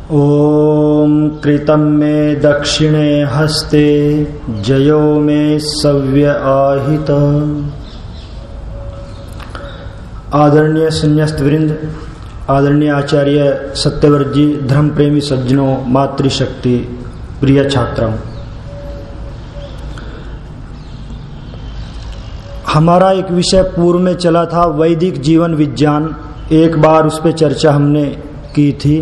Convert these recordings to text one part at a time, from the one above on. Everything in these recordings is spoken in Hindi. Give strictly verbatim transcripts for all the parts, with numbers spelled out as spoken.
ओम कृतं मे दक्षिणे हस्ते जयो मे सव्य आहित। आदरणीय संन्यास्त वृंद, आदरणीय आचार्य सत्यव्रत जी, धर्म प्रेमी सज्जनों, मातृशक्ति प्रिय छात्रों, हमारा एक विषय पूर्व में चला था वैदिक जीवन विज्ञान। एक बार उस पर चर्चा हमने की थी।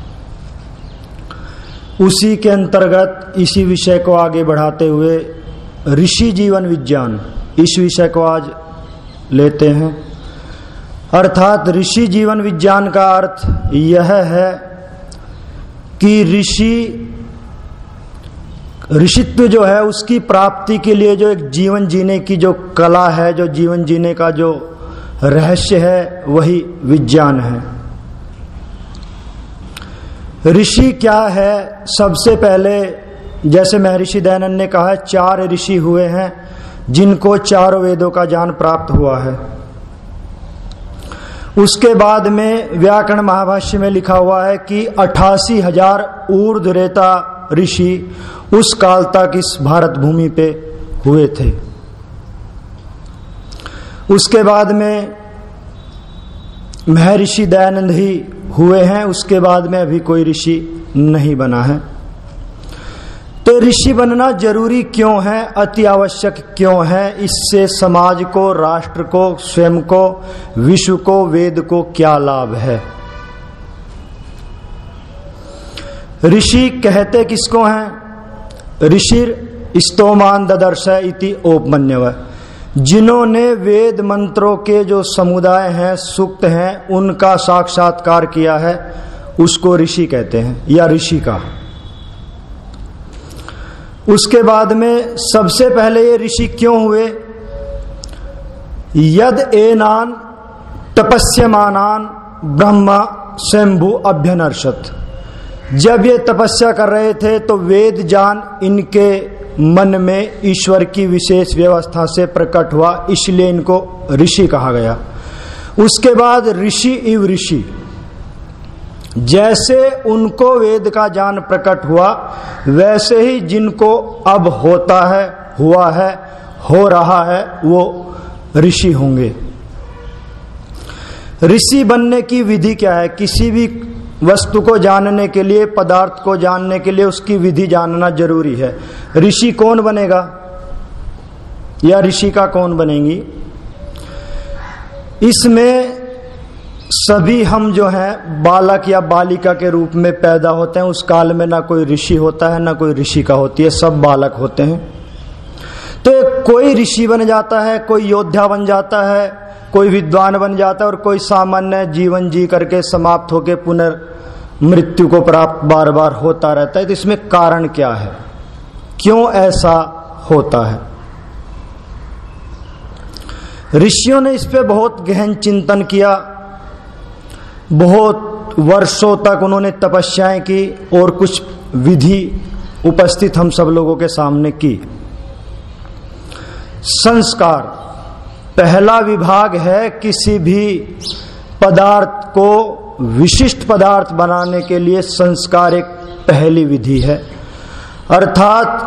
उसी के अंतर्गत इसी विषय को आगे बढ़ाते हुए ऋषि जीवन विज्ञान, इस विषय को आज लेते हैं। अर्थात ऋषि जीवन विज्ञान का अर्थ यह है कि ऋषि ऋषित्व जो है उसकी प्राप्ति के लिए जो एक जीवन जीने की जो कला है, जो जीवन जीने का जो रहस्य है, वही विज्ञान है। ऋषि क्या है? सबसे पहले जैसे महर्षि दयानंद ने कहा, चार ऋषि हुए हैं जिनको चारों वेदों का ज्ञान प्राप्त हुआ है। उसके बाद में व्याकरण महाभाष्य में लिखा हुआ है कि अठासी हजार ऊर्ध्वरेता ऋषि उस काल तक इस भारत भूमि पे हुए थे। उसके बाद में महर्षि दयानंद ही हुए हैं। उसके बाद में अभी कोई ऋषि नहीं बना है। तो ऋषि बनना जरूरी क्यों है, अति आवश्यक क्यों है? इससे समाज को, राष्ट्र को, स्वयं को, विश्व को, वेद को क्या लाभ है? ऋषि कहते किसको हैं? ऋषिर स्तोमान ददर्श इति औपमन्यव, जिन्होंने वेद मंत्रों के जो समुदाय हैं, सूक्त हैं, उनका साक्षात्कार किया है, उसको ऋषि कहते हैं या ऋषि का। उसके बाद में सबसे पहले ये ऋषि क्यों हुए? यद एनान तपस्यमानान ब्रह्मा स्वयंभू अभ्यनर्षत। जब ये तपस्या कर रहे थे तो वेद ज्ञान इनके मन में ईश्वर की विशेष व्यवस्था से प्रकट हुआ, इसलिए इनको ऋषि कहा गया। उसके बाद ऋषि इव ऋषि, जैसे उनको वेद का ज्ञान प्रकट हुआ, वैसे ही जिनको अब होता है, हुआ है, हो रहा है, वो ऋषि होंगे। ऋषि बनने की विधि क्या है? किसी भी वस्तु को जानने के लिए, पदार्थ को जानने के लिए उसकी विधि जानना जरूरी है। ऋषि कौन बनेगा या ऋषिका कौन बनेंगी? इसमें सभी हम जो हैं बालक या बालिका के रूप में पैदा होते हैं। उस काल में ना कोई ऋषि होता है ना कोई ऋषिका होती है, सब बालक होते हैं। तो कोई ऋषि बन जाता है, कोई योद्धा बन जाता है, कोई विद्वान बन जाता है, और कोई सामान्य जीवन जी करके समाप्त होकर पुनर्मृत्यु को प्राप्त बार बार होता रहता है। तो इसमें कारण क्या है, क्यों ऐसा होता है? ऋषियों ने इस पे बहुत गहन चिंतन किया, बहुत वर्षों तक उन्होंने तपस्याएं की और कुछ विधि उपस्थित हम सब लोगों के सामने की। संस्कार पहला विभाग है। किसी भी पदार्थ को विशिष्ट पदार्थ बनाने के लिए संस्कार एक पहली विधि है। अर्थात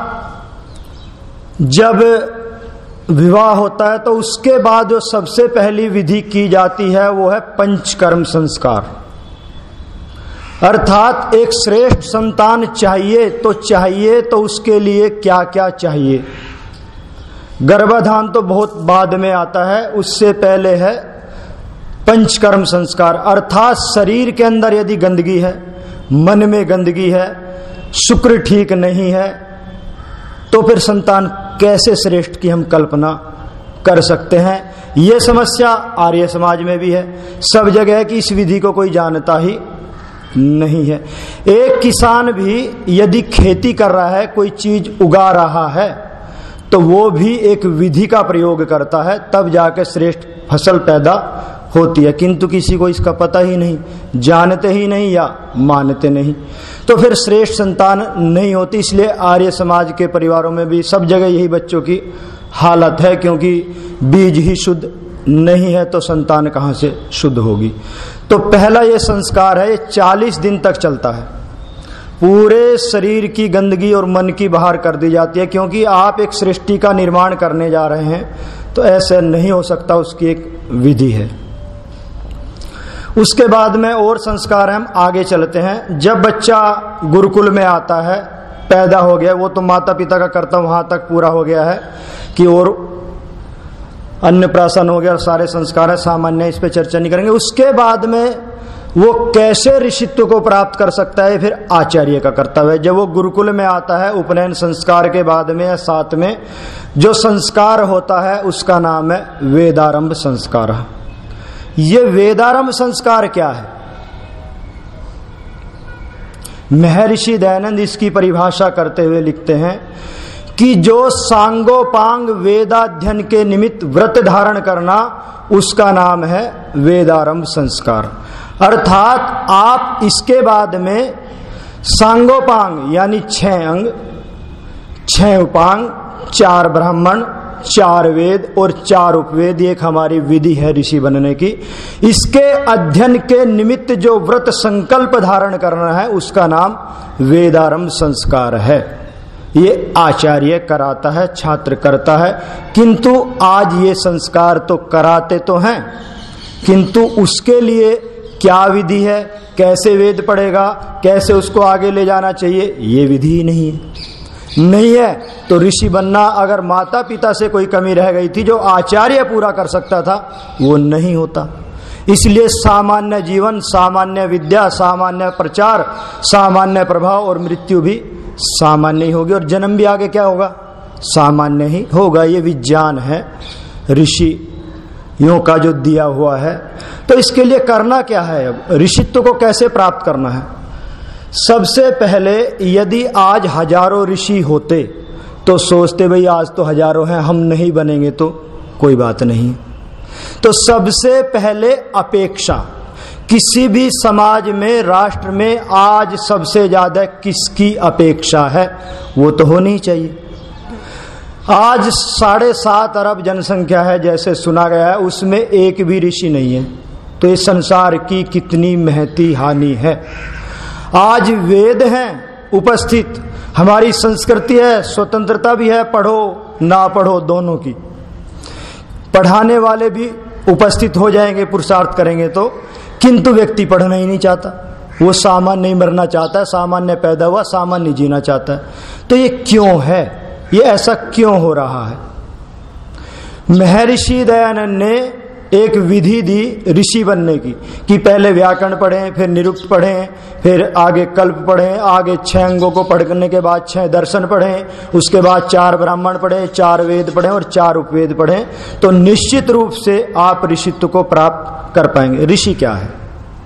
जब विवाह होता है तो उसके बाद जो सबसे पहली विधि की जाती है वो है पंचकर्म संस्कार। अर्थात एक श्रेष्ठ संतान चाहिए तो चाहिए तो उसके लिए क्या क्या चाहिए? गर्भाधान तो बहुत बाद में आता है, उससे पहले है पंचकर्म संस्कार। अर्थात शरीर के अंदर यदि गंदगी है, मन में गंदगी है, शुक्र ठीक नहीं है, तो फिर संतान कैसे श्रेष्ठ की हम कल्पना कर सकते हैं? ये समस्या आर्य समाज में भी है, सब जगह है कि इस विधि को कोई जानता ही नहीं है। एक किसान भी यदि खेती कर रहा है, कोई चीज उगा रहा है, तो वो भी एक विधि का प्रयोग करता है, तब जाके श्रेष्ठ फसल पैदा होती है। किंतु किसी को इसका पता ही नहीं, जानते ही नहीं या मानते नहीं, तो फिर श्रेष्ठ संतान नहीं होती। इसलिए आर्य समाज के परिवारों में भी सब जगह यही बच्चों की हालत है, क्योंकि बीज ही शुद्ध नहीं है तो संतान कहाँ से शुद्ध होगी। तो पहला ये संस्कार है, ये चालीस दिन तक चलता है। पूरे शरीर की गंदगी और मन की बाहर कर दी जाती है, क्योंकि आप एक सृष्टि का निर्माण करने जा रहे हैं, तो ऐसे नहीं हो सकता, उसकी एक विधि है। उसके बाद में और संस्कार हम आगे चलते हैं। जब बच्चा गुरुकुल में आता है, पैदा हो गया, वो तो माता पिता का कर्तव्य वहां तक पूरा हो गया है कि और अन्नप्राशन हो गया, सारे संस्कार है सामान्य, इस पे चर्चा नहीं करेंगे। उसके बाद में वो कैसे ऋषित्व को प्राप्त कर सकता है, फिर आचार्य का कर्तव्य है। जब वो गुरुकुल में आता है, उपनयन संस्कार के बाद में या साथ में जो संस्कार होता है उसका नाम है वेदारंभ संस्कार। ये वेदारंभ संस्कार क्या है? महर्षि दयानंद इसकी परिभाषा करते हुए लिखते हैं कि जो सांगोपांग वेदाध्ययन के निमित्त व्रत धारण करना, उसका नाम है वेदारंभ संस्कार। अर्थात आप इसके बाद में सांगोपांग यानी छह अंग, छह उपांग, चार ब्राह्मण, चार वेद और चार उपवेद, एक हमारी विधि है ऋषि बनने की। इसके अध्ययन के निमित्त जो व्रत संकल्प धारण करना है, उसका नाम वेदारंभ संस्कार है। ये आचार्य कराता है, छात्र करता है। किंतु आज ये संस्कार तो कराते तो हैं, किंतु उसके लिए क्या विधि है, कैसे वेद पढ़ेगा, कैसे उसको आगे ले जाना चाहिए, ये विधि ही नहीं है। नहीं है तो ऋषि बनना, अगर माता पिता से कोई कमी रह गई थी जो आचार्य पूरा कर सकता था, वो नहीं होता। इसलिए सामान्य जीवन, सामान्य विद्या, सामान्य प्रचार, सामान्य प्रभाव और मृत्यु भी सामान्य ही होगी, और जन्म भी आगे क्या होगा, सामान्य ही होगा। ये विज्ञान है ऋषियों का जो दिया हुआ है। तो इसके लिए करना क्या है, अब ऋषित्व को कैसे प्राप्त करना है? सबसे पहले यदि आज हजारों ऋषि होते तो सोचते भाई आज तो हजारों हैं, हम नहीं बनेंगे तो कोई बात नहीं। तो सबसे पहले अपेक्षा, किसी भी समाज में, राष्ट्र में आज सबसे ज्यादा किसकी अपेक्षा है, वो तो होनी चाहिए। आज साढ़े सात अरब जनसंख्या है जैसे सुना गया है, उसमें एक भी ऋषि नहीं है, तो इस संसार की कितनी महती हानि है। आज वेद हैं उपस्थित, हमारी संस्कृति है, स्वतंत्रता भी है, पढ़ो ना पढ़ो दोनों की, पढ़ाने वाले भी उपस्थित हो जाएंगे, पुरुषार्थ करेंगे तो, किंतु व्यक्ति पढ़ना ही नहीं चाहता, वो सामान्य नहीं मरना चाहता है, सामान्य पैदा हुआ सामान्य जीना चाहता है। तो ये क्यों है, ये ऐसा क्यों हो रहा है? महर्षि दयानंद ने एक विधि दी ऋषि बनने की, कि पहले व्याकरण पढ़ें, फिर निरुक्त पढ़ें, फिर आगे कल्प पढ़ें, आगे छह अंगों को पढ़ने के बाद छह दर्शन पढ़ें, उसके बाद चार ब्राह्मण पढ़ें, चार वेद पढ़ें और चार उपवेद पढ़ें, तो निश्चित रूप से आप ऋषित्व को प्राप्त कर पाएंगे। ऋषि क्या है?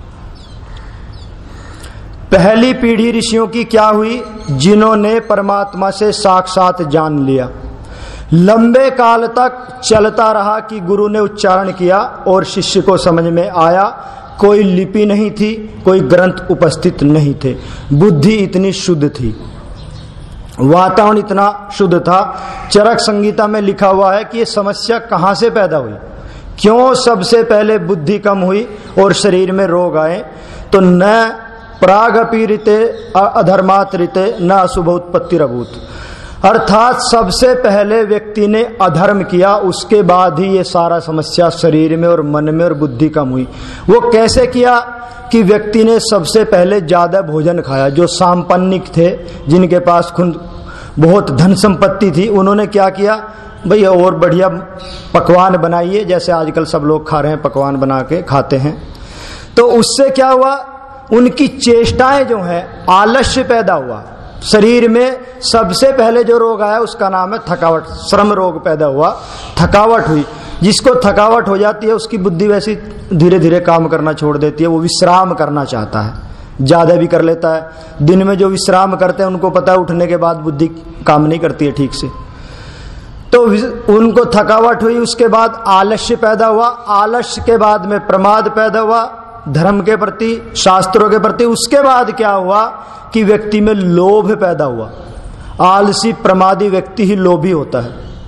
पहली पीढ़ी ऋषियों की क्या हुई? जिन्होंने परमात्मा से साक्षात जान लिया। लंबे काल तक चलता रहा कि गुरु ने उच्चारण किया और शिष्य को समझ में आया। कोई लिपि नहीं थी, कोई ग्रंथ उपस्थित नहीं थे, बुद्धि इतनी शुद्ध थी, वातावरण इतना शुद्ध था। चरक संगीता में लिखा हुआ है कि ये समस्या कहां से पैदा हुई, क्यों सबसे पहले बुद्धि कम हुई और शरीर में रोग आए। तो न प्रागपि ऋते अधर्मात ऋते न अशुभ उत्पत्ति रभूत, अर्थात सबसे पहले व्यक्ति ने अधर्म किया, उसके बाद ही ये सारा समस्या शरीर में और मन में और बुद्धि कम हुई। वो कैसे किया कि व्यक्ति ने सबसे पहले ज्यादा भोजन खाया। जो सांपन्निक थे, जिनके पास खुद बहुत धन संपत्ति थी, उन्होंने क्या किया, भाई और बढ़िया पकवान बनाइए, जैसे आजकल सब लोग खा रहे हैं, पकवान बना के खाते हैं। तो उससे क्या हुआ, उनकी चेष्टाएं जो है, आलस्य पैदा हुआ शरीर में। सबसे पहले जो रोग आया उसका नाम है थकावट, श्रम रोग पैदा हुआ, थकावट हुई। जिसको थकावट हो जाती है उसकी बुद्धि वैसी धीरे धीरे काम करना छोड़ देती है, वो विश्राम करना चाहता है, ज्यादा भी कर लेता है। दिन में जो विश्राम करते हैं उनको पता है उठने के बाद बुद्धि काम नहीं करती है ठीक से, तो उनको थकावट हुई। उसके बाद आलस्य पैदा हुआ, आलस्य के बाद में प्रमाद पैदा हुआ धर्म के प्रति, शास्त्रों के प्रति। उसके बाद क्या हुआ कि व्यक्ति में लोभ पैदा हुआ। आलसी प्रमादी व्यक्ति ही लोभी होता है,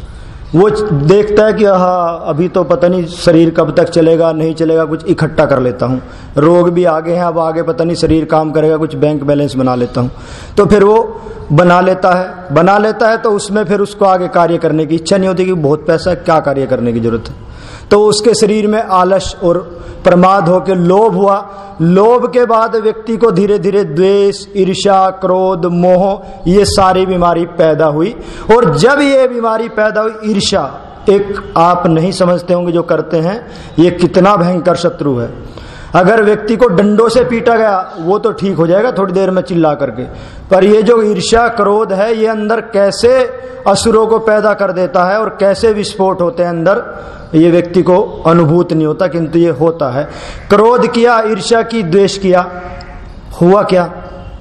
वो देखता है कि हाँ अभी तो पता नहीं शरीर कब तक चलेगा नहीं चलेगा, कुछ इकट्ठा कर लेता हूँ, रोग भी आगे हैं, अब आगे पता नहीं शरीर काम करेगा, कुछ बैंक बैलेंस बना लेता हूँ। तो फिर वो बना लेता है बना लेता है तो उसमें फिर उसको आगे कार्य करने की इच्छा नहीं होती कि बहुत पैसा क्या कार्य करने की जरूरत है। तो उसके शरीर में आलस और प्रमाद होकर लोभ हुआ। लोभ के बाद व्यक्ति को धीरे धीरे द्वेष, ईर्ष्या, क्रोध, मोह, ये सारी बीमारी पैदा हुई। और जब ये बीमारी पैदा हुई, ईर्ष्या एक आप नहीं समझते होंगे जो करते हैं, ये कितना भयंकर शत्रु है। अगर व्यक्ति को डंडों से पीटा गया वो तो ठीक हो जाएगा थोड़ी देर में चिल्ला करके, पर ये जो ईर्ष्या क्रोध है ये अंदर कैसे असुरों को पैदा कर देता है और कैसे विस्फोट होते हैं अंदर, ये व्यक्ति को अनुभूत नहीं होता, किंतु ये होता है। क्रोध किया, ईर्ष्या की, द्वेष किया, हुआ क्या?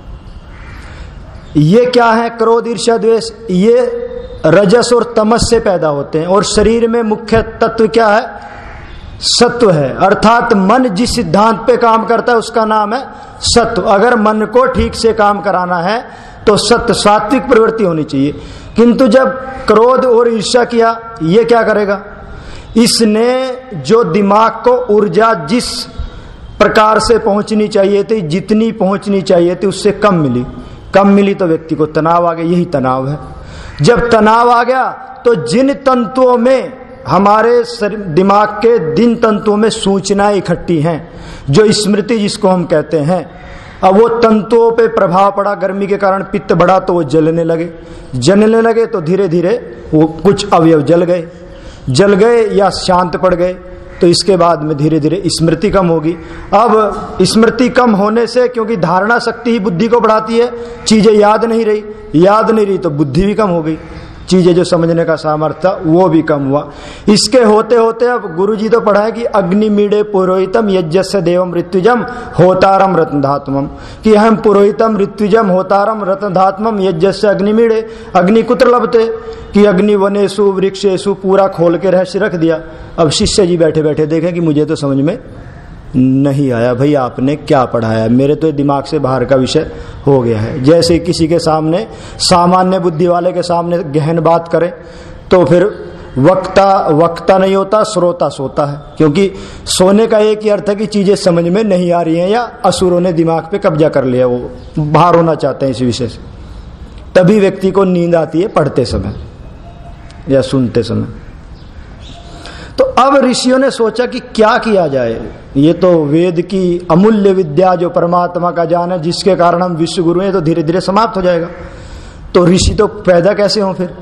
ये क्या है? क्रोध, ईर्ष्या, द्वेष, ये रजस और तमस से पैदा होते हैं। और शरीर में मुख्य तत्व क्या है? सत्व है। अर्थात मन जिस सिद्धांत पे काम करता है उसका नाम है सत्व। अगर मन को ठीक से काम कराना है तो सत्य, सात्विक प्रवृत्ति होनी चाहिए। किंतु जब क्रोध और ईर्ष्या किया, ये क्या करेगा? इसने जो दिमाग को ऊर्जा जिस प्रकार से पहुंचनी चाहिए थी, जितनी पहुंचनी चाहिए थी, उससे कम मिली। कम मिली तो व्यक्ति को तनाव आ गया। यही तनाव है। जब तनाव आ गया तो जिन तंतुओं में, हमारे दिमाग के दिन तंतुओं में सूचनाएं इकट्ठी हैं, जो स्मृति जिसको हम कहते हैं, अब वो तंतुओं पे प्रभाव पड़ा, गर्मी के कारण पित्त बढ़ा तो वो जलने लगे। जलने लगे तो धीरे धीरे वो कुछ अवयव जल गए जल गए या शांत पड़ गए। तो इसके बाद में धीरे धीरे स्मृति कम होगी। अब स्मृति कम होने से, क्योंकि धारणा शक्ति ही बुद्धि को बढ़ाती है, चीजें याद नहीं रही, याद नहीं रही तो बुद्धि भी कम हो गई, चीजें जो समझने का सामर्थ्य था वो भी कम हुआ। इसके होते होते अब गुरुजी तो पढ़ाए कि अग्निमीडे पुरोहितम यज्ञस्य देवम ऋत्विजम होतारम रत्नधात्मम, कि हम पुरोहितम ऋत्विजम होतारम रत्नधात्मम यज्ञस्य अग्निमीडे। अग्नि कुत्र लभते? कि अग्नि वनेषु वृक्षेषु, पूरा खोल के रहस्य रख दिया। अब शिष्य जी बैठे बैठे देखें कि मुझे तो समझ में नहीं आया, भाई आपने क्या पढ़ाया, मेरे तो दिमाग से बाहर का विषय हो गया है। जैसे किसी के सामने, सामान्य बुद्धि वाले के सामने गहन बात करें तो फिर वक्ता वक्ता नहीं होता, श्रोता सोता है। क्योंकि सोने का एक ही अर्थ है कि चीजें समझ में नहीं आ रही हैं या असुरों ने दिमाग पे कब्जा कर लिया, वो बाहर होना चाहते हैं इस विषय से। तभी व्यक्ति को नींद आती है पढ़ते समय या सुनते समय। तो अब ऋषियों ने सोचा कि क्या किया जाए। ये तो वेद की अमूल्य विद्या, जो परमात्मा का ज्ञान है, जिसके कारण हम विश्व गुरु हैं, तो धीरे धीरे समाप्त हो जाएगा। तो ऋषि तो पैदा कैसे हों फिर?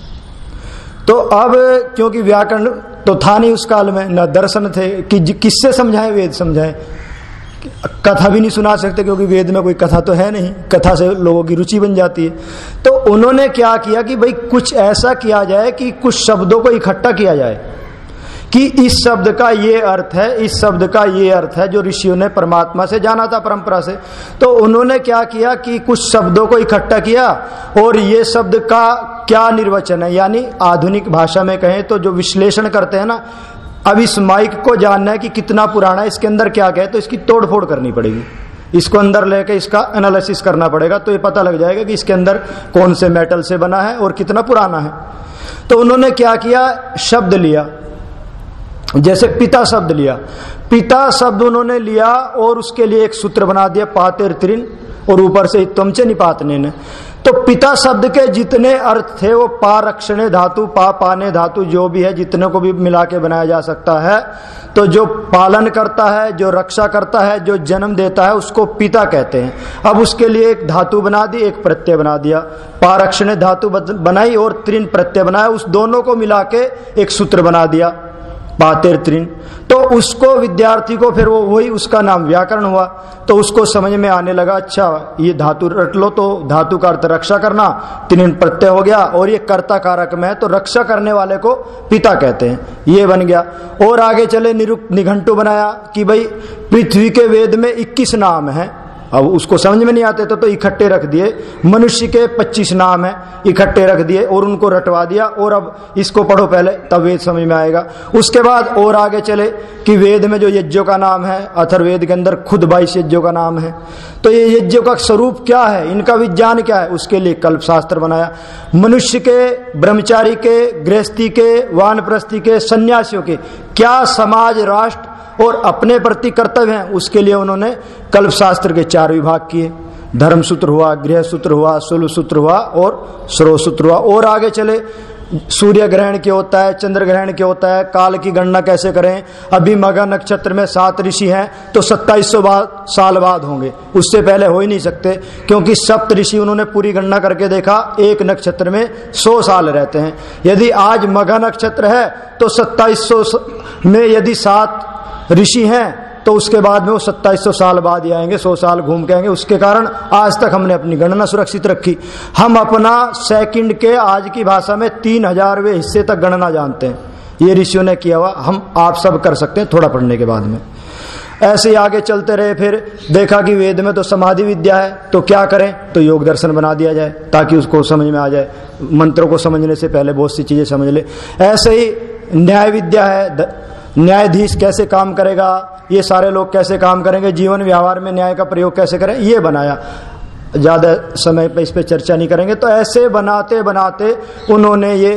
तो अब क्योंकि व्याकरण तो था नहीं उस काल में, न दर्शन थे, कि किससे समझाएं, वेद समझाएं। कथा भी नहीं सुना सकते क्योंकि वेद में कोई कथा तो है नहीं, कथा से लोगों की रुचि बन जाती है। तो उन्होंने क्या किया कि भाई कुछ ऐसा किया जाए कि कुछ शब्दों को इकट्ठा किया जाए कि इस शब्द का ये अर्थ है, इस शब्द का ये अर्थ है, जो ऋषियों ने परमात्मा से जाना था, परंपरा से। तो उन्होंने क्या किया कि कुछ शब्दों को इकट्ठा किया और ये शब्द का क्या निर्वचन है, यानी आधुनिक भाषा में कहें तो जो विश्लेषण करते हैं ना, अब इस माइक को जानना है कि कितना पुराना है, इसके अंदर क्या क्या है, तो इसकी तोड़फोड़ करनी पड़ेगी, इसको अंदर लेके इसका एनालिसिस करना पड़ेगा, तो ये पता लग जाएगा कि इसके अंदर कौन से मेटल से बना है और कितना पुराना है। तो उन्होंने क्या किया, शब्द लिया, जैसे पिता शब्द लिया, पिता शब्द उन्होंने लिया और उसके लिए एक सूत्र बना दिया, पातेर त्रिन, और ऊपर से त्वमचे निपातने ने। तो पिता शब्द के जितने अर्थ थे वो पारक्षणे धातु, पा पाने धातु, जो भी है, जितने को भी मिला के बनाया जा सकता है। तो जो पालन करता है, जो रक्षा करता है, जो जन्म देता है, उसको पिता कहते हैं। अब उसके लिए एक धातु बना दी, एक प्रत्यय बना दिया, पारक्षणे धातु बनाई और त्रिन प्रत्यय बनाया, उस दोनों को मिला के एक सूत्र बना दिया, पातेर त्रिन। तो उसको विद्यार्थी को फिर वो वही उसका नाम व्याकरण हुआ। तो उसको समझ में आने लगा, अच्छा ये धातु रट लो, तो धातु का अर्थ रक्षा करना, त्रिन प्रत्यय हो गया, और ये कर्ता कारक में है, तो रक्षा करने वाले को पिता कहते हैं, ये बन गया। और आगे चले निरुक्त निघंटु बनाया कि भाई पृथ्वी के वेद में इक्कीस नाम है, अब उसको समझ में नहीं आते तो, तो इकट्ठे रख दिए। मनुष्य के पच्चीस नाम है, इकट्ठे रख दिए और उनको रटवा दिया, और अब इसको पढ़ो पहले तब वेद समझ में आएगा। उसके बाद और आगे चले कि वेद में जो यज्ञों का नाम है, अथर्ववेद के अंदर खुद बाईस यज्ञों का नाम है, तो ये यज्ञों का स्वरूप क्या है, इनका विज्ञान क्या है, उसके लिए कल्प शास्त्र बनाया। मनुष्य के, ब्रह्मचारी के, गृहस्थी के, वानप्रस्थी के, सन्यासियों के क्या समाज, राष्ट्र और अपने प्रति कर्तव्य हैं, उसके लिए उन्होंने कल्प शास्त्र के चार विभाग किए। धर्म सूत्र हुआ, गृह सूत्र हुआ, शुल्ब सूत्र हुआ और स्रोत सूत्र हुआ। और आगे चले, सूर्य ग्रहण क्या होता है, चंद्र ग्रहण क्या होता है, काल की गणना कैसे करें। अभी मघा नक्षत्र में सात ऋषि हैं तो सत्ताईस सौ साल बाद होंगे, उससे पहले हो ही नहीं सकते, क्योंकि सप्त ऋषि उन्होंने पूरी गणना करके देखा, एक नक्षत्र में सौ साल रहते हैं। यदि आज मघा नक्षत्र है तो सत्ताईस सौ में यदि सात ऋषि हैं तो उसके बाद में वो सत्ताईस सौ साल बाद ही आएंगे, सौ साल घूम के आएंगे। उसके कारण आज तक हमने अपनी गणना सुरक्षित रखी। हम अपना सेकंड के आज की भाषा में तीन हजारवें हिस्से तक गणना जानते हैं, ये ऋषियों ने किया हुआ, हम आप सब कर सकते हैं थोड़ा पढ़ने के बाद में। ऐसे ही आगे चलते रहे, फिर देखा कि वेद में तो समाधि विद्या है, तो क्या करें, तो योग दर्शन बना दिया जाए ताकि उसको समझ में आ जाए। मंत्रों को समझने से पहले बहुत सी चीजें समझ ले। ऐसे ही न्याय विद्या है, न्यायाधीश कैसे काम करेगा, ये सारे लोग कैसे काम करेंगे, जीवन व्यवहार में न्याय का प्रयोग कैसे करें, ये बनाया। ज्यादा समय पे इस पे चर्चा नहीं करेंगे। तो ऐसे बनाते बनाते उन्होंने ये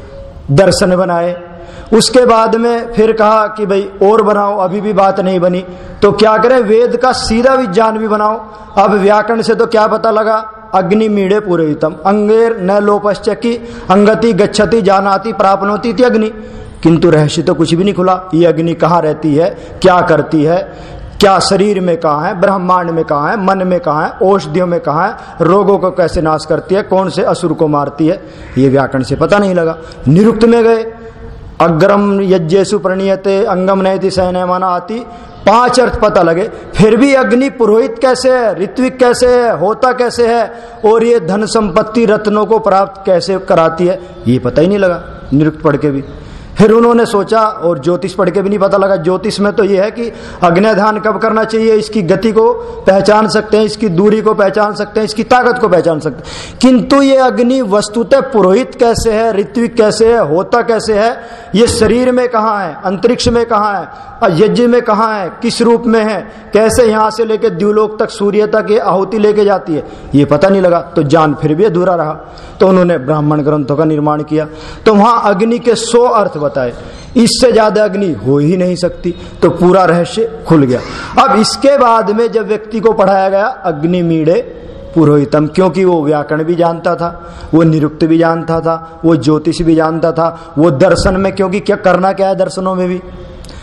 दर्शन बनाए। उसके बाद में फिर कहा कि भाई और बनाओ, अभी भी बात नहीं बनी, तो क्या करें, वेद का सीधा विज्ञान भी बनाओ। अब व्याकरण से तो क्या पता लगा, अग्नि मीड़े पुरोहितम अंगेर न लोपश्चकी अंगति गच्छति जानाति प्राप्नोति इति अग्नि, किंतु रहस्य तो कुछ भी नहीं खुला। ये अग्नि कहाँ रहती है, क्या करती है, क्या शरीर में कहाँ है, ब्रह्मांड में कहाँ है, मन में कहाँ है, औषधियों में कहाँ है, रोगों को कैसे नाश करती है, कौन से असुर को मारती है, ये व्याकरण से पता नहीं लगा। निरुक्त में गए, अग्रम यज्ञेषु प्रणीयते अंगम नयति सैन्यमाना आती, पांच अर्थ पता लगे, फिर भी अग्नि पुरोहित कैसे है, ऋत्विक कैसे है, होता कैसे है, और ये धन संपत्ति रत्नों को प्राप्त कैसे कराती है, ये पता ही नहीं लगा निरुक्त पढ़ के भी। फिर उन्होंने सोचा, और ज्योतिष पढ़ के भी नहीं पता लगा। ज्योतिष में तो यह है कि अग्न्यधान कब करना चाहिए, इसकी गति को पहचान सकते हैं, इसकी दूरी को पहचान सकते हैं, इसकी ताकत को पहचान सकते हैं, किंतु ये अग्नि वस्तुतः पुरोहित कैसे है, ऋत्विक कैसे है, होता कैसे है, ये शरीर में कहाँ है, अंतरिक्ष में कहाँ है, यज्ञ में कहाँ है, किस रूप में है, कैसे यहाँ से लेके द्युलोक तक सूर्य तक ये आहुति लेके जाती है, ये पता नहीं लगा। तो ज्ञान फिर भी अधूरा रहा। तो उन्होंने ब्राह्मण ग्रंथों का निर्माण किया, तो वहां अग्नि के सौ अर्थ बताए, इससे ज्यादा अग्नि हो ही नहीं सकती, तो पूरा रहस्य खुल गया। अब इसके बाद में जब व्यक्ति को पढ़ाया गया अग्नि मीड़े पुरोहितम, क्योंकि वो व्याकरण भी जानता था, वो निरुक्त भी जानता था, वो ज्योतिष भी जानता था, वो दर्शन में, क्योंकि क्या करना क्या है दर्शनों में भी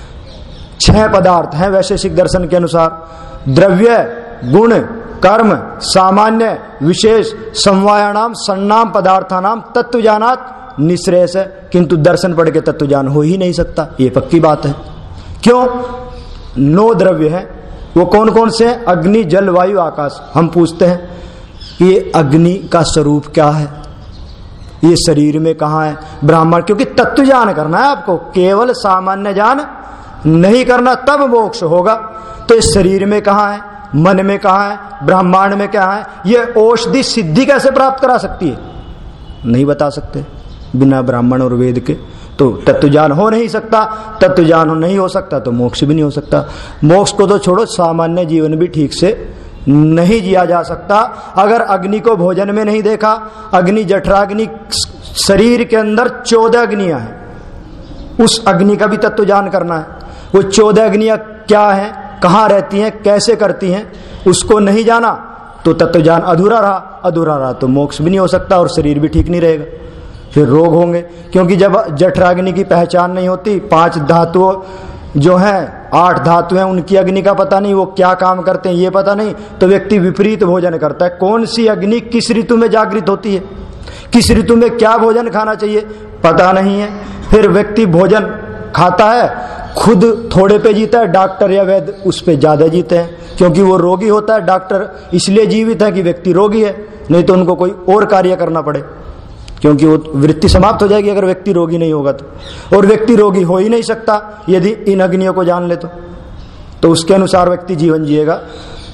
छह पदार्थ हैं वैशेषिक दर्शन के अनुसार, द्रव्य, गुण, कर्म, सामान्य, विशेष, समवायानाम, सन्नाम पदार्थानाम तत्व जानात निश्रेयस है, किंतु दर्शन पढ़ के तत्व ज्ञान हो ही नहीं सकता, ये पक्की बात है। क्यों? नौ द्रव्य है, वो कौन कौन से हैं, अग्नि, जल, वायु, आकाश। हम पूछते हैं कि ये अग्नि का स्वरूप क्या है, ये शरीर में कहाँ है, ब्राह्मण, क्योंकि तत्व ज्ञान करना है आपको, केवल सामान्य ज्ञान नहीं करना, तब मोक्ष होगा। तो इस शरीर में कहाँ है, मन में कहाँ है, ब्रह्मांड में क्या है, ये औषधि सिद्धि कैसे प्राप्त करा सकती है, नहीं बता सकते बिना ब्राह्मण और वेद के। तो तत्व ज्ञान हो नहीं सकता, तत्व ज्ञान नहीं हो सकता तो मोक्ष भी नहीं हो सकता। मोक्ष को तो छोड़ो, सामान्य जीवन भी ठीक से नहीं जिया जा सकता अगर अग्नि को भोजन में नहीं देखा। अग्नि, जठराग्नि, शरीर के अंदर चौदह अग्नियां हैं, उस अग्नि का भी तत्व ज्ञान करना है। वो चौदह अग्नियां क्या है, कहाँ रहती हैं, कैसे करती हैं, उसको नहीं जाना तो तत्व ज्ञान अधूरा रहा, अधूरा रहा तो मोक्ष भी नहीं हो सकता और शरीर भी ठीक नहीं रहेगा, फिर रोग होंगे। क्योंकि जब जठराग्नि की पहचान नहीं होती, पांच धातुओं जो हैं, आठ धातु हैं, उनकी अग्नि का पता नहीं, वो क्या काम करते हैं ये पता नहीं, तो व्यक्ति विपरीत भोजन करता है। कौन सी अग्नि किस ऋतु में जागृत होती है, किस ऋतु में क्या भोजन खाना चाहिए पता नहीं है, फिर व्यक्ति भोजन खाता है, खुद थोड़े पे जीता है, डॉक्टर या वैद्य उस पे ज्यादा जीते हैं, क्योंकि वो रोगी होता है। डॉक्टर इसलिए जीवित है कि व्यक्ति रोगी है, नहीं तो उनको कोई और कार्य करना पड़े, क्योंकि वो वृत्ति समाप्त हो जाएगी अगर व्यक्ति रोगी नहीं होगा तो। और व्यक्ति रोगी हो ही नहीं सकता यदि इन अग्नियों को जान ले तो, तो उसके अनुसार व्यक्ति जीवन जिएगा।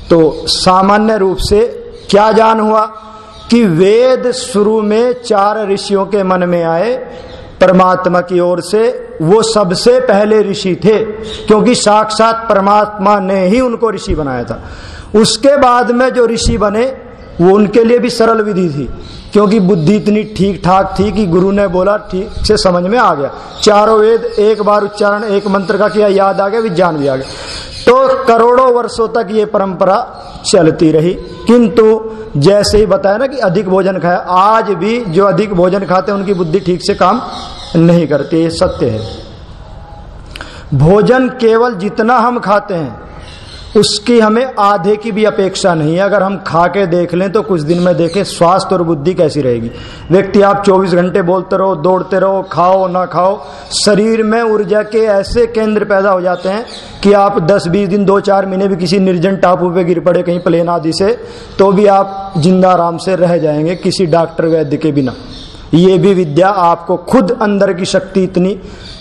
तो सामान्य रूप से क्या ज्ञान हुआ कि वेद शुरू में चार ऋषियों के मन में आए परमात्मा की ओर से, वो सबसे पहले ऋषि थे क्योंकि साक्षात परमात्मा ने ही उनको ऋषि बनाया था। उसके बाद में जो ऋषि बने वो उनके लिए भी सरल विधि थी क्योंकि बुद्धि इतनी ठीक ठाक थी कि गुरु ने बोला ठीक से समझ में आ गया, चारों वेद एक बार उच्चारण एक मंत्र का किया, याद आ गया, विज्ञान भी आ गया। तो करोड़ों वर्षों तक ये परंपरा चलती रही। किंतु जैसे ही बताया ना कि अधिक भोजन खाया, आज भी जो अधिक भोजन खाते हैं उनकी बुद्धि ठीक से काम नहीं करती, ये सत्य है। भोजन केवल जितना हम खाते हैं उसकी हमें आधे की भी अपेक्षा नहीं है। अगर हम खा के देख लें तो कुछ दिन में देखें स्वास्थ्य और बुद्धि कैसी रहेगी। व्यक्ति आप चौबीस घंटे बोलते रहो, दौड़ते रहो, खाओ ना खाओ, शरीर में ऊर्जा के ऐसे केंद्र पैदा हो जाते हैं कि आप दस बीस दिन दो चार महीने भी किसी निर्जन टापू पे गिर पड़े कहीं प्लेन आदि से तो भी आप जिंदा आराम से रह जाएंगे किसी डॉक्टर वैद्य के बिना। ये भी विद्या आपको खुद अंदर की शक्ति इतनी,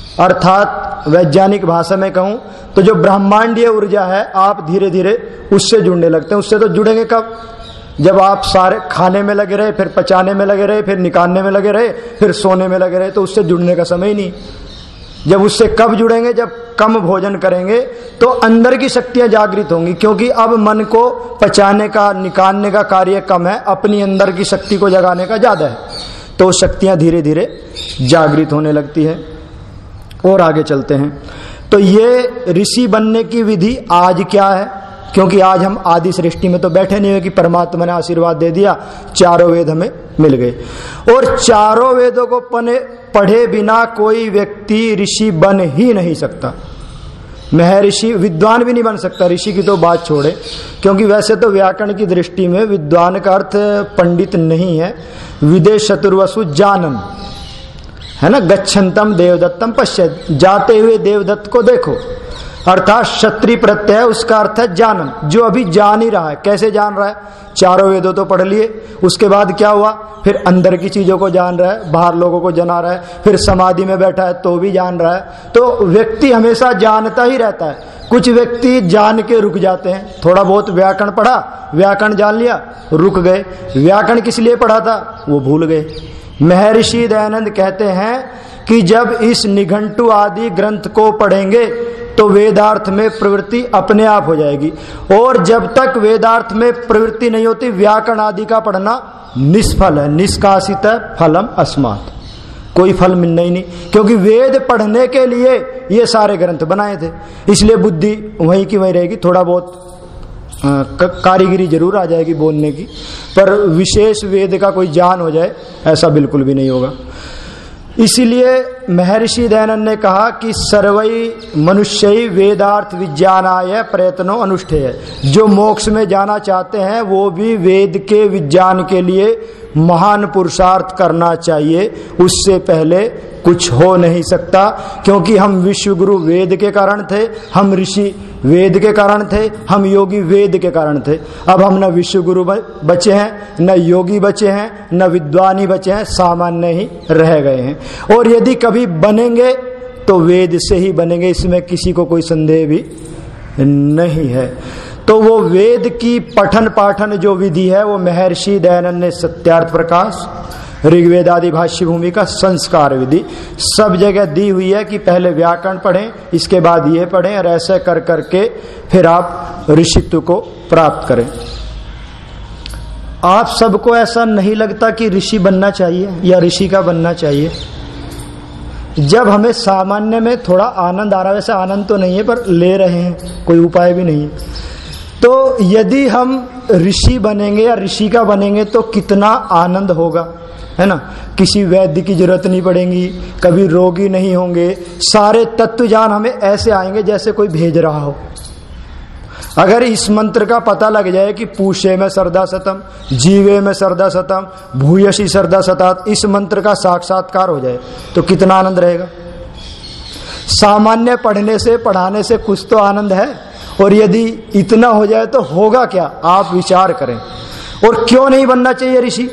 अर्थात वैज्ञानिक भाषा में कहूं तो जो ब्रह्मांडीय ऊर्जा है आप धीरे धीरे उससे जुड़ने लगते हैं। उससे तो जुड़ेंगे कब? जब आप सारे खाने में लगे रहे, फिर पचाने में लगे रहे, फिर निकालने में लगे रहे, फिर सोने में लगे रहे, तो उससे जुड़ने का समय ही नहीं। जब उससे कब जुड़ेंगे? जब कम भोजन करेंगे तो अंदर की शक्तियां जागृत होंगी क्योंकि अब मन को पचाने का निकालने का कार्य कम है, अपनी अंदर की शक्ति को जगाने का ज्यादा है, तो शक्तियां धीरे धीरे जागृत होने लगती है। और आगे चलते हैं तो ये ऋषि बनने की विधि आज क्या है, क्योंकि आज हम आदि सृष्टि में तो बैठे नहीं हुए कि परमात्मा ने आशीर्वाद दे दिया चारों वेद हमें मिल गए। और चारों वेदों को पने पढ़े बिना कोई व्यक्ति ऋषि बन ही नहीं सकता। महर्षि विद्वान भी नहीं बन सकता, ऋषि की तो बात छोड़े, क्योंकि वैसे तो व्याकरण की दृष्टि में विद्वान का अर्थ पंडित नहीं है। विदेश चतुर्वसु जानन है ना, गच्छन्तम देवदत्तम पश्यत, जाते हुए देवदत्त को देखो, अर्थात क्षत्रिय प्रत्यय उसका अर्थ है जानन, जो अभी जान ही रहा है। कैसे जान रहा है? चारों वेदों तो पढ़ लिए, उसके बाद क्या हुआ? फिर अंदर की चीजों को जान रहा है, बाहर लोगों को जना रहा है, फिर समाधि में बैठा है तो भी जान रहा है। तो व्यक्ति हमेशा जानता ही रहता है। कुछ व्यक्ति जान के रुक जाते हैं, थोड़ा बहुत व्याकरण पढ़ा, व्याकरण जान लिया, रुक गए। व्याकरण किस लिए पढ़ा था वो भूल गए। महर्षि दयानंद कहते हैं कि जब इस निघंटु आदि ग्रंथ को पढ़ेंगे तो वेदार्थ में प्रवृत्ति अपने आप हो जाएगी, और जब तक वेदार्थ में प्रवृत्ति नहीं होती व्याकरण आदि का पढ़ना निष्फल है। निष्कासित फलम अस्मात्, कोई फल मिलना ही नहीं, क्योंकि वेद पढ़ने के लिए ये सारे ग्रंथ बनाए थे। इसलिए बुद्धि वहीं की वहीं रहेगी, थोड़ा बहुत कारीगरी जरूर आ जाएगी बोलने की, पर विशेष वेद का कोई ज्ञान हो जाए ऐसा बिल्कुल भी नहीं होगा। इसीलिए महर्षि दयानंद ने कहा कि सर्वै मनुष्य वेदार्थ विज्ञानाय प्रयत्नो अनुष्ठेय, जो मोक्ष में जाना चाहते हैं वो भी वेद के विज्ञान के लिए महान पुरुषार्थ करना चाहिए। उससे पहले कुछ हो नहीं सकता, क्योंकि हम विश्वगुरु वेद के कारण थे, हम ऋषि वेद के कारण थे, हम योगी वेद के कारण थे। अब हम न विश्वगुरु बचे हैं, न योगी बचे हैं, न विद्वानी बचे हैं, सामान्य ही रह गए हैं। और यदि कभी बनेंगे तो वेद से ही बनेंगे, इसमें किसी को कोई संदेह भी नहीं है। तो वो वेद की पठन पाठन जो विधि है वो महर्षि दयानंद ने सत्यार्थ प्रकाश, ऋग्वेद आदि भाष्य भूमि का संस्कार विधि सब जगह दी हुई है कि पहले व्याकरण पढ़ें, इसके बाद ये पढ़ें, और ऐसे कर करके फिर आप ऋषित्व को प्राप्त करें। आप सबको ऐसा नहीं लगता कि ऋषि बनना चाहिए या ऋषि का बनना चाहिए? जब हमें सामान्य में थोड़ा आनंद आ रहा है, वैसे आनंद तो नहीं है पर ले रहे हैं, कोई उपाय भी नहीं है, तो यदि हम ऋषि बनेंगे या ऋषि का बनेंगे तो कितना आनंद होगा, है ना। किसी वैद्य की जरूरत नहीं पड़ेगी, कभी रोगी नहीं होंगे, सारे तत्व ज्ञान हमें ऐसे आएंगे जैसे कोई भेज रहा हो। अगर इस मंत्र का पता लग जाए कि पूषे में सरदा सतम, जीवे में सरदा सतम, भूयसी सरदा सतात, इस मंत्र का साक्षात्कार हो जाए तो कितना आनंद रहेगा। सामान्य पढ़ने से पढ़ाने से कुछ तो आनंद है, और यदि इतना हो जाए तो होगा क्या, आप विचार करें। और क्यों नहीं बनना चाहिए ऋषि?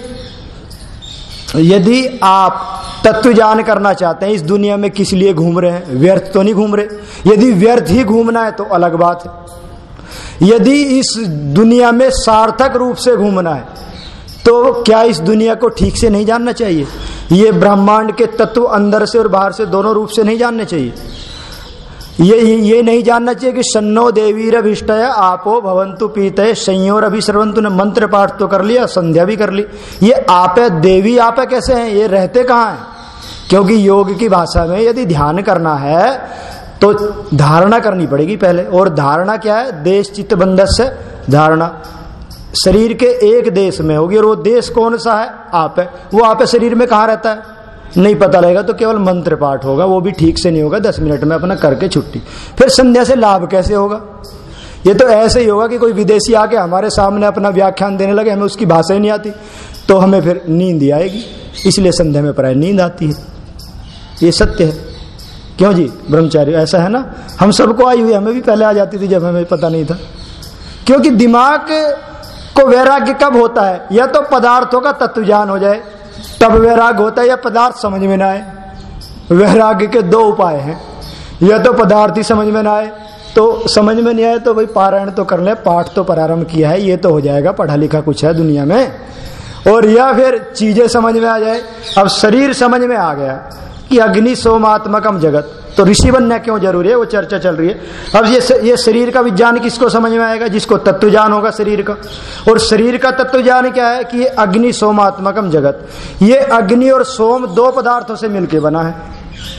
यदि आप तत्व ज्ञान करना चाहते हैं, इस दुनिया में किस लिए घूम रहे हैं, व्यर्थ तो नहीं घूम रहे। यदि व्यर्थ ही घूमना है तो अलग बात है। यदि इस दुनिया में सार्थक रूप से घूमना है तो क्या इस दुनिया को ठीक से नहीं जानना चाहिए? ये ब्रह्मांड के तत्व अंदर से और बाहर से दोनों रूप से नहीं जानने चाहिए? ये ये नहीं जानना चाहिए कि सन्नो देवीरभिष्टय आपो भवन्तु पीतये संयोर अभिश्रवन्तु ने मंत्र पाठ तो कर लिया, संध्या भी कर ली। ये आपे देवी आपे कैसे हैं? ये रहते कहाँ हैं? क्योंकि योग की भाषा में यदि ध्यान करना है तो धारणा करनी पड़ेगी पहले। और धारणा क्या है? देश चित्त बंधस्य धारणा। शरीर के एक देश में होगी और वो देश कौन सा है? आप है। वो आप है शरीर में कहाँ रहता है नहीं पता लगेगा, तो केवल मंत्र पाठ होगा, वो भी ठीक से नहीं होगा, दस मिनट में अपना करके छुट्टी। फिर संध्या से लाभ कैसे होगा? ये तो ऐसे ही होगा कि कोई विदेशी आके हमारे सामने अपना व्याख्यान देने लगे, हमें उसकी भाषा ही नहीं आती, तो हमें फिर नींद ही आएगी। इसलिए संध्या में प्राय नींद आती है, ये सत्य है। क्यों जी ब्रह्मचारी? ऐसा है ना, हम सबको आई हुई, हमें भी पहले आ जाती थी जब हमें पता नहीं था। क्योंकि दिमाग को वैराग्य कब होता है? या तो पदार्थों का तत्व ज्ञान हो जाए तब वैराग्य होता है, या पदार्थ समझ में ना आए। वैराग्य के दो उपाय हैं, या तो पदार्थ ही समझ में ना आए, तो समझ में नहीं आए तो भाई पारायण तो कर ले, पाठ तो प्रारंभ किया है, ये तो हो जाएगा, पढ़ा लिखा कुछ है दुनिया में। और या फिर चीजें समझ में आ जाए। अब शरीर समझ में आ गया कि अग्नि सोमात्मकम जगत, तो ऋषि बनना क्यों जरूरी है? वो चर्चा चल रही है। अब ये ये शरीर का विज्ञान किसको समझ में आएगा? जिसको तत्व ज्ञान होगा शरीर का। और शरीर का तत्व ज्ञान क्या है? कि ये अग्नि सोमात्मकम जगत, ये अग्नि और सोम दो पदार्थों से मिलके बना है।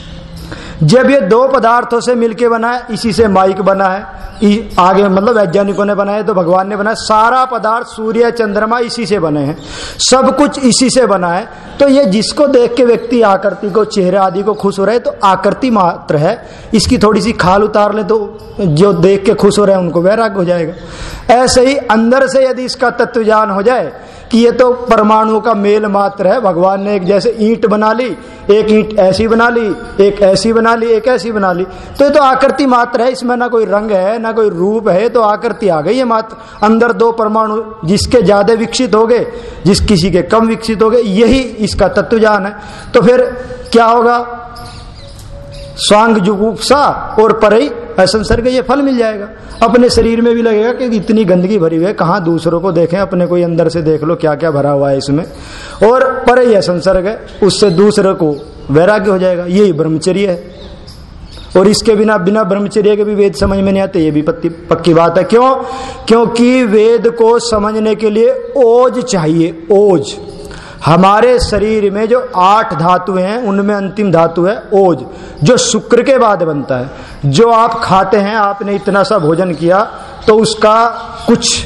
जब ये दो पदार्थों से मिलके बना है, इसी से माइक बना है, आगे मतलब वैज्ञानिकों ने बनाया तो भगवान ने बनाया। सारा पदार्थ सूर्य चंद्रमा इसी से बने हैं, सब कुछ इसी से बना है। तो ये जिसको देख के व्यक्ति आकृति को, चेहरे आदि को खुश हो रहे, तो आकृति मात्र है। इसकी थोड़ी सी खाल उतार ले तो जो देख के खुश हो रहे हैं उनको वैराग्य हो जाएगा। ऐसे ही अंदर से यदि इसका तत्व ज्ञान हो जाए कि ये तो परमाणु का मेल मात्र है, भगवान ने एक जैसे ईंट बना ली, एक ईंट ऐसी बना ली, एक ऐसी बना ली, एक ऐसी बना ली, तो ये तो आकृति मात्र है, इसमें ना कोई रंग है ना कोई रूप है, तो आकृति आ गई है मात्र। अंदर दो परमाणु, जिसके ज्यादा विकसित हो गए, जिस किसी के कम विकसित हो गए, यही इसका तत्व ज्ञान है। तो फिर क्या होगा? स्वांग जुगुप्सा और परई असंसर्ग, ये फल मिल जाएगा। अपने शरीर में भी लगेगा कि इतनी गंदगी भरी हुई है, कहाँ दूसरों को देखें, अपने कोई अंदर से देख लो क्या क्या भरा हुआ है इसमें। और परई असंसर्ग है, उससे दूसरे को वैराग्य हो जाएगा। यही ब्रह्मचर्य है। और इसके बिना बिना ब्रह्मचर्य के भी वेद समझ में नहीं आते, ये भी पक्की पक्की बात है। क्यों? क्योंकि वेद को समझने के लिए ओज चाहिए, ओज। हमारे शरीर में जो आठ धातु हैं उनमें अंतिम धातु है ओज, जो शुक्र के बाद बनता है। जो आप खाते हैं, आपने इतना सा भोजन किया तो उसका कुछ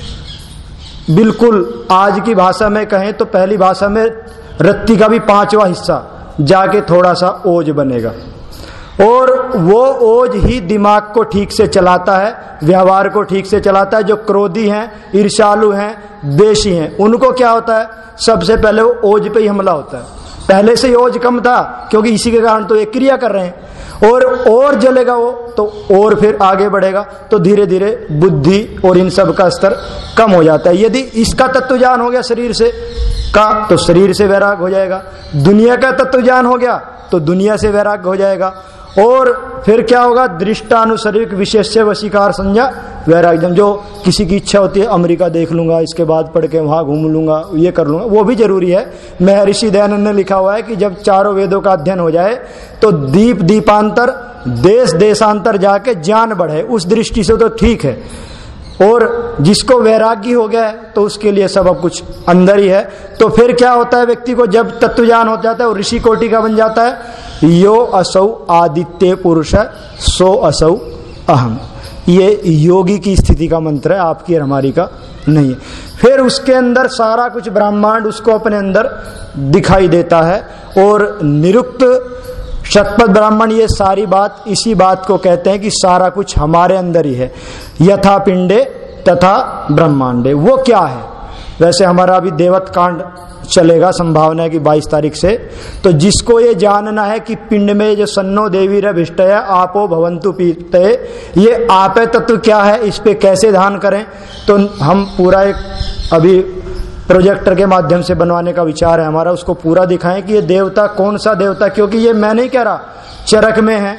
बिल्कुल आज की भाषा में कहें तो पहली भाषा में रत्ती का भी पांचवा हिस्सा जाके थोड़ा सा ओज बनेगा। और वो ओज ही दिमाग को ठीक से चलाता है, व्यवहार को ठीक से चलाता है। जो क्रोधी हैं, ईर्ष्यालु हैं, द्वेषी हैं, उनको क्या होता है? सबसे पहले वो ओज पे ही हमला होता है। पहले से ही ओज कम था, क्योंकि इसी के कारण तो ये क्रिया कर रहे हैं। और और जलेगा वो तो और फिर आगे बढ़ेगा, तो धीरे धीरे बुद्धि और इन सब का स्तर कम हो जाता है। यदि इसका तत्व ज्ञान हो गया शरीर से का, तो शरीर से वैराग्य हो जाएगा। दुनिया का तत्व ज्ञान हो गया तो दुनिया से वैराग्य हो जाएगा। और फिर क्या होगा? दृष्टानुसरिक विशेष्य वशीकार संज्ञा वैराग्य। जो किसी की इच्छा होती है अमेरिका देख लूंगा, इसके बाद पढ़ के वहां घूम लूंगा, ये कर लूंगा, वो भी जरूरी है। महर्षि दयानंद ने लिखा हुआ है कि जब चारों वेदों का अध्ययन हो जाए तो दीप दीपांतर, देश देशांतर जाके ज्ञान बढ़े, उस दृष्टि से तो ठीक है। और जिसको वैराग्य हो गया है तो उसके लिए सब अब कुछ अंदर ही है। तो फिर क्या होता है? व्यक्ति को जब तत्व ज्ञान हो जाता है और ऋषि कोटि का बन जाता है। यो असौ आदित्य पुरुष सो असौ अहम, ये योगी की स्थिति का मंत्र है, आपकी और हमारी का नहीं है। फिर उसके अंदर सारा कुछ ब्रह्मांड उसको अपने अंदर दिखाई देता है। और निरुक्त शतपथ ब्राह्मण, ये सारी बात इसी बात को कहते हैं कि सारा कुछ हमारे अंदर ही है। यथा पिंडे तथा ब्रह्मांडे, वो क्या है? वैसे हमारा अभी देवत कांड चलेगा, संभावना है कि बाईस तारीख से। तो जिसको ये जानना है कि पिंड में जो सन्नो देवीरभिष्टय आपो भवन्तु पीतये, ये आपे तत्व क्या है, इस पे कैसे ध्यान करें, तो हम पूरा एक अभी प्रोजेक्टर के माध्यम से बनवाने का विचार है हमारा। उसको पूरा दिखाएं कि ये देवता कौन सा देवता, क्योंकि ये मैं नहीं कह रहा, चरक में है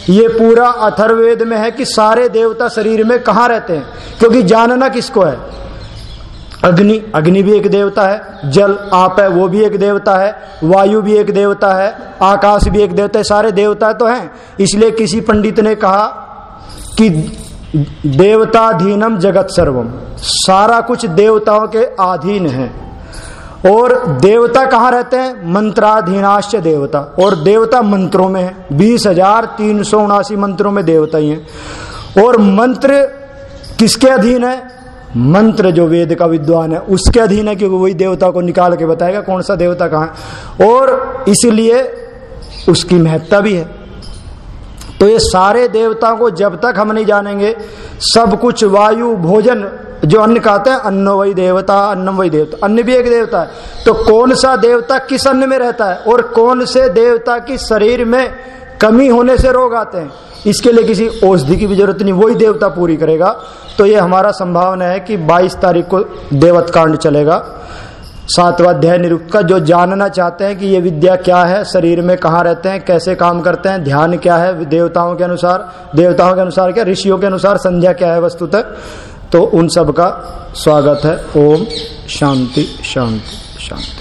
ये पूरा अथर्ववेद में है कि सारे देवता शरीर में कहाँ रहते हैं, क्योंकि जानना किसको है, अग्नि, अग्नि भी एक देवता है, जल आप है वो भी एक देवता है, वायु भी एक देवता है, आकाश भी एक देवता है, सारे देवता तो हैं। इसलिए किसी पंडित ने कहा कि देवताधीनम जगत सर्वम, सारा कुछ देवताओं के अधीन है। और देवता कहाँ रहते हैं, मंत्राधीनाश्च देवता, और देवता मंत्रों में है, बीस हजार तीन सौ उनासी मंत्रों में देवता ही है। और मंत्र किसके अधीन है, मंत्र जो वेद का विद्वान है उसके अधीन है, क्योंकि वही देवता को निकाल के बताएगा कौन सा देवता कहाँ है, और इसलिए उसकी महत्ता भी है। तो ये सारे देवताओं को जब तक हम नहीं जानेंगे, सब कुछ वायु भोजन जो अन्न खाते हैं, अन्न वही देवता, अन्नम वही देवता, अन्न भी एक देवता है। तो कौन सा देवता किस अन्न में रहता है, और कौन से देवता की शरीर में कमी होने से रोग आते हैं, इसके लिए किसी औषधि की भी जरूरत नहीं, वही देवता पूरी करेगा। तो ये हमारा संभावना है कि बाईस तारीख को देवत कांड चलेगा, सातवां अध्याय निरुक्त का। जो जानना चाहते हैं कि ये विद्या क्या है, शरीर में कहाँ रहते हैं, कैसे काम करते हैं, ध्यान क्या है, देवताओं के अनुसार, देवताओं के अनुसार क्या, ऋषियों के अनुसार संध्या क्या है वस्तुतः, तो उन सब का स्वागत है। ओम शांति शांति शांति।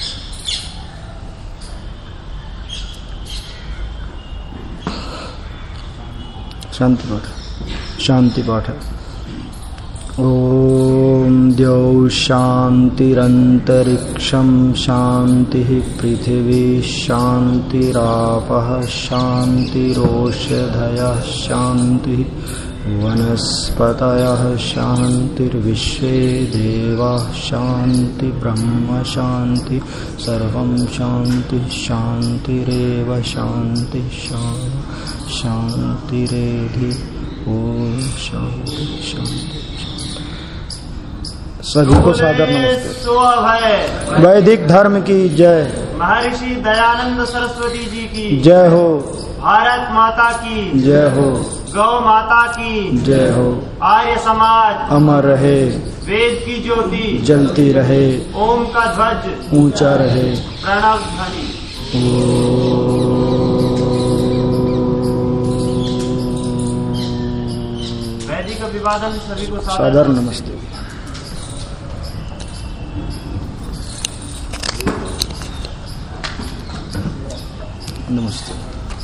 शांति पाठ, शांति पाठ है। ओम द्यौ शांतिरंतरिक्षं शांति पृथिवी शांतिरापः शांतिरोषधयः शांति वनस्पतयः शांतिर्विश्वे देवाः शांति ब्रह्म शांति सर्वं शांति शांतिरेव शांति शांतिरेधि। ओम शांति शांति। सभी को सादर नमस्ते। वैदिक धर्म की जय। महर्षि दयानंद सरस्वती जी की जय हो। भारत माता की जय हो। गौ माता की जय हो। आर्य समाज अमर रहे, वेद की ज्योति जलती रहे, ओम का ध्वज ऊंचा रहे, प्रणव ध्वनि। वैदिक अभिवादन सभी को सादर नमस्ते। नमस्ते।